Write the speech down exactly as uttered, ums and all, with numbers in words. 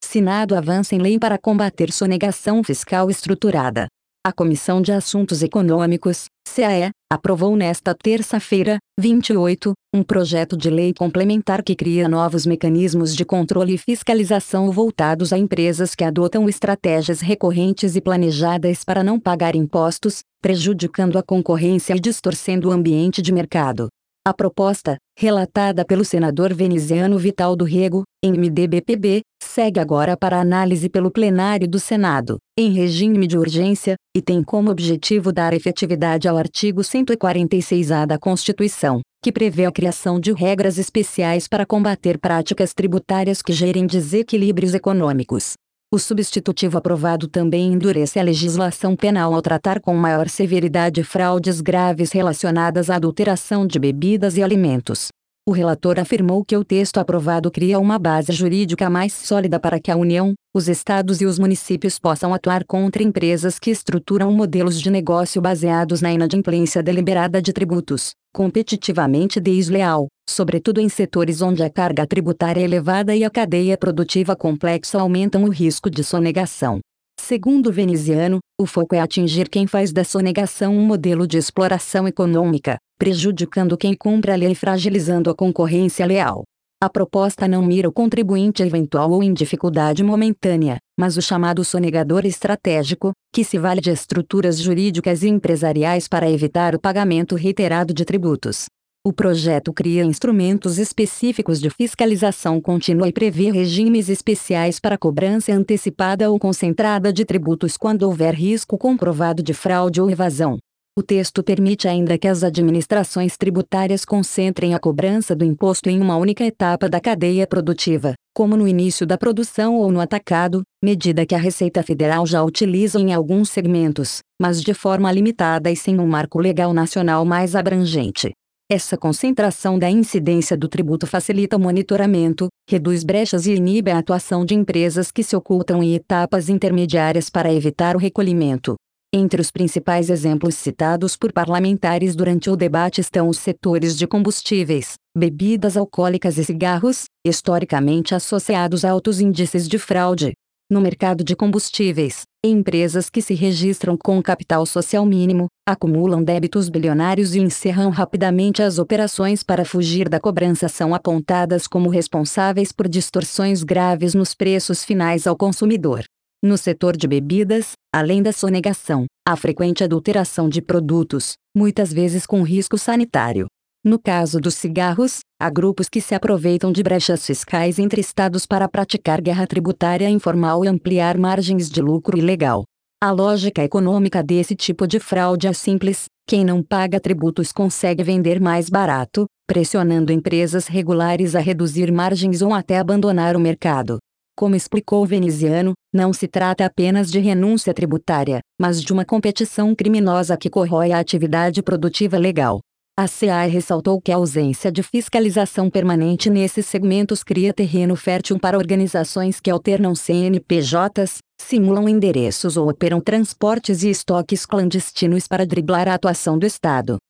Senado avança em lei para combater sonegação fiscal estruturada. A Comissão de Assuntos Econômicos, C A E, aprovou nesta terça-feira, vinte e oito, um projeto de lei complementar que cria novos mecanismos de controle e fiscalização voltados a empresas que adotam estratégias recorrentes e planejadas para não pagar impostos, prejudicando a concorrência e distorcendo o ambiente de mercado. A proposta, relatada pelo senador veneziano Vital do Rego, M D B P B, segue agora para análise pelo plenário do Senado, em regime de urgência, e tem como objetivo dar efetividade ao artigo cento e quarenta e seis A da Constituição, que prevê a criação de regras especiais para combater práticas tributárias que gerem desequilíbrios econômicos. O substitutivo aprovado também endurece a legislação penal ao tratar com maior severidade fraudes graves relacionadas à adulteração de bebidas e alimentos. O relator afirmou que o texto aprovado cria uma base jurídica mais sólida para que a União, os estados e os municípios possam atuar contra empresas que estruturam modelos de negócio baseados na inadimplência deliberada de tributos, competitivamente desleal, sobretudo em setores onde a carga tributária é elevada e a cadeia produtiva complexa aumentam o risco de sonegação. Segundo o veneziano, o foco é atingir quem faz da sonegação um modelo de exploração econômica, prejudicando quem cumpre a lei e fragilizando a concorrência leal. A proposta não mira o contribuinte eventual ou em dificuldade momentânea, mas o chamado sonegador estratégico, que se vale de estruturas jurídicas e empresariais para evitar o pagamento reiterado de tributos. O projeto cria instrumentos específicos de fiscalização contínua e prevê regimes especiais para cobrança antecipada ou concentrada de tributos quando houver risco comprovado de fraude ou evasão. O texto permite ainda que as administrações tributárias concentrem a cobrança do imposto em uma única etapa da cadeia produtiva, como no início da produção ou no atacado, medida que a Receita Federal já utiliza em alguns segmentos, mas de forma limitada e sem um marco legal nacional mais abrangente. Essa concentração da incidência do tributo facilita o monitoramento, reduz brechas e inibe a atuação de empresas que se ocultam em etapas intermediárias para evitar o recolhimento. Entre os principais exemplos citados por parlamentares durante o debate estão os setores de combustíveis, bebidas alcoólicas e cigarros, historicamente associados a altos índices de fraude. No mercado de combustíveis, empresas que se registram com capital social mínimo, acumulam débitos bilionários e encerram rapidamente as operações para fugir da cobrança são apontadas como responsáveis por distorções graves nos preços finais ao consumidor. No setor de bebidas, além da sonegação, há frequente adulteração de produtos, muitas vezes com risco sanitário. No caso dos cigarros, há grupos que se aproveitam de brechas fiscais entre estados para praticar guerra tributária informal e ampliar margens de lucro ilegal. A lógica econômica desse tipo de fraude é simples: quem não paga tributos consegue vender mais barato, pressionando empresas regulares a reduzir margens ou até abandonar o mercado. Como explicou o veneziano, não se trata apenas de renúncia tributária, mas de uma competição criminosa que corrói a atividade produtiva legal. A C A E ressaltou que a ausência de fiscalização permanente nesses segmentos cria terreno fértil para organizações que alternam C N P Js, simulam endereços ou operam transportes e estoques clandestinos para driblar a atuação do Estado.